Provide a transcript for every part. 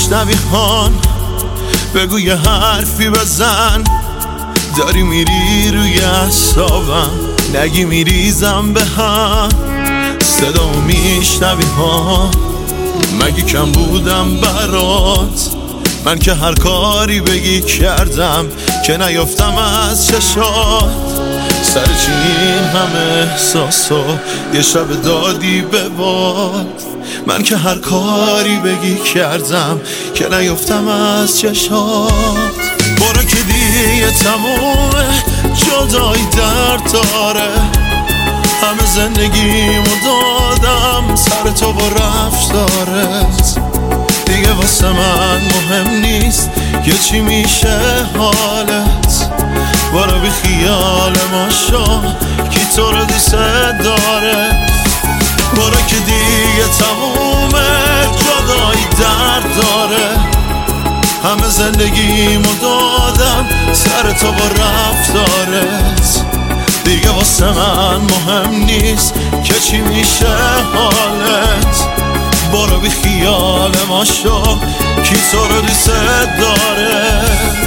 میشنوی هان بگو یه حرفی بزن، داری میری روی اعصابم، نگی میریزم به هم. صدا میشنوی ها، مگه کم بودم برات؟ من که هر کاری بگی کردم که نیافتم از چشات. سر چی این همه احساسو یه شب دادی به باد؟ من که هر کاری بگی کردم که نیافتم از چشات. برو که دیگه تمومه، جدایی درد داره، همه زندگیمو دادم سر تو با رفتارت. دیگه واسه من مهم نیست که چی میشه حالت، برو بی خیال ما شو کی تو رو دوست داره. برو که دیگه تمومه، جدایی درد داره، همه زندگیمو دادم سر تو با رفتارت. دیگه واسه من مهم نیست که چی میشه حالت، برو بی خیال ما شو کی تو رو دوست داره.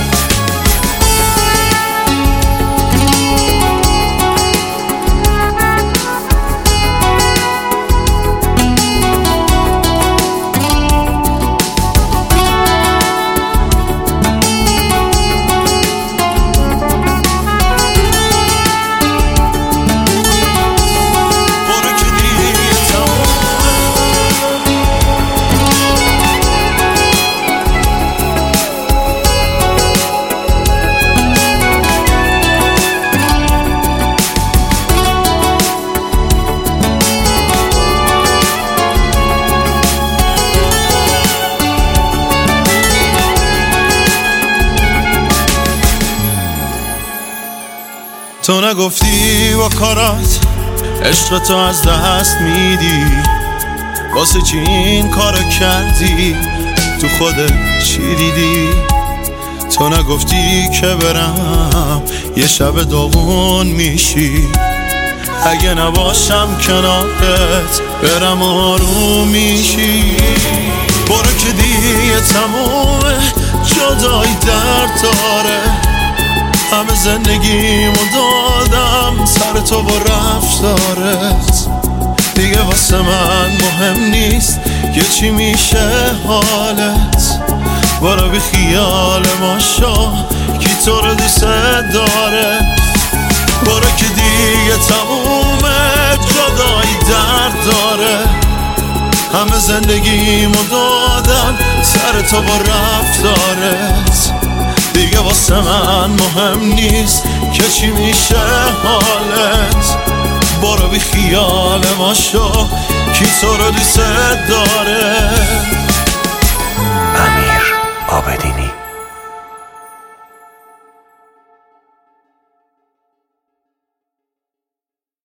تو نگفتی با کارات عشق تو از دست میدی، واسه چی این کارو کردی؟ تو خودت چی دیدی؟ تو نگفتی که برم یه شب داغون میشی، اگه نباشم کنارت برم آروم میشی. برو که دیگه تمومه، جدایی درد داره، همه زندگیمو دادم سر تو با رفتارت. دیگه واسه من مهم نیست که چی میشه حالت، برو بی خیال ما شو کی تو رو دوست داره. برو که دیگه تمومه، جدایی درد داره، همه زندگیمو دادم سر تو با رفتارت. دیگه واسه من مهم نیست که چی میشه حالت، برو بی خیال ما شو کی تو رو دوست داره. امیر عابدینی.